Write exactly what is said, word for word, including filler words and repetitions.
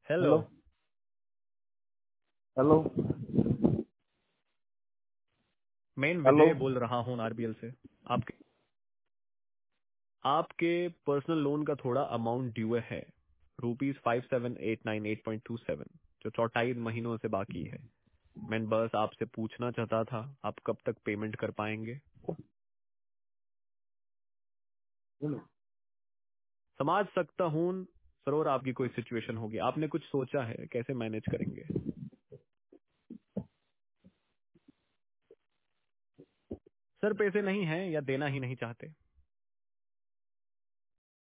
Hello. Hello. Hello. मैं hello. Vijay बोल रहा हूँ आरबीएल से। आपके आपके पर्सनल लोन का थोड़ा अमाउंट ड्यू है, rupees five seven eight nine eight point two seven, जो चौटाई महीनों से बाकी है। मैं बस आपसे पूछना चाहता था, आप कब तक पेमेंट कर पाएंगे? बोलो। समझ सकता हूँ सरोवर, आपकी कोई सिचुएशन होगी। आपने कुछ सोचा है कैसे मैनेज करेंगे? सर पैसे नहीं है या देना ही नहीं चाहते?